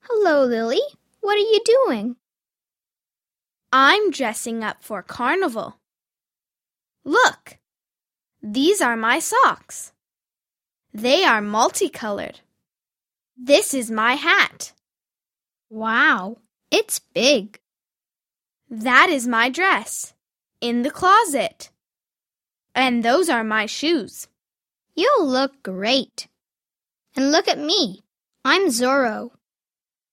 Hello, Lily. What are you doing? I'm dressing up for carnival. Look, these are my socks. They are multicolored. This is my hat. Wow, it's big. That is my dress, in the closet. And those are my shoes. You look great. And look at me. I'm Zorro.